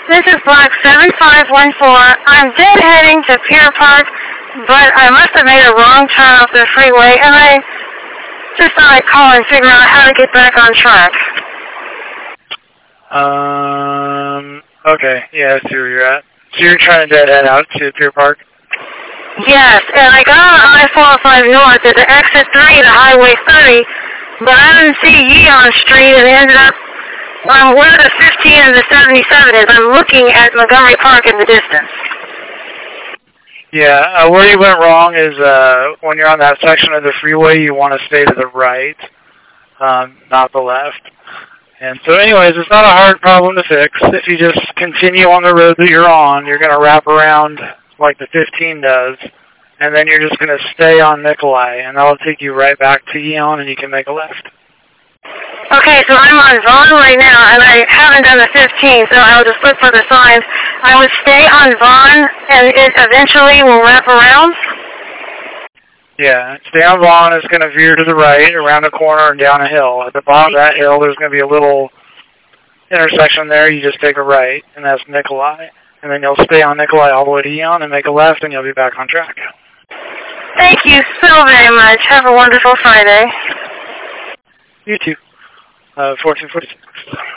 This is Block 7514. I'm dead heading to Pier Park, but I must have made a wrong turn off the freeway, and I just thought I'd call and figure out how to get back on track. Okay, yeah, I see where you're at. So you're trying to dead head out to Pier Park? Yes, and I got on I-405 North at the exit 3 to Highway 30, but I didn't see Yeon Street and ended up on where the 15 and the 77 is. I'm looking at Montgomery Park in the distance. Yeah, where you went wrong is when you're on that section of the freeway, you want to stay to the right, not the left. And so anyways, it's not a hard problem to fix. If you just continue on the road that you're on, you're going to wrap around like the 15 does, and then you're just going to stay on Nikolai, and that'll take you right back to Eon, and you can make a left. Okay, so I'm on Vaughn right now, and I haven't done the 15, so I'll just look for the signs. I would stay on Vaughn, and it eventually will wrap around? Yeah, stay on Vaughn. It's going to veer to the right, around a corner, and down a hill. At the bottom of that hill, there's going to be a little intersection there. You just take a right, and that's Nikolai. And then you'll stay on Nikolai all the way to Eon and make a left, and you'll be back on track. Thank you so very much. Have a wonderful Friday. You too. 1446.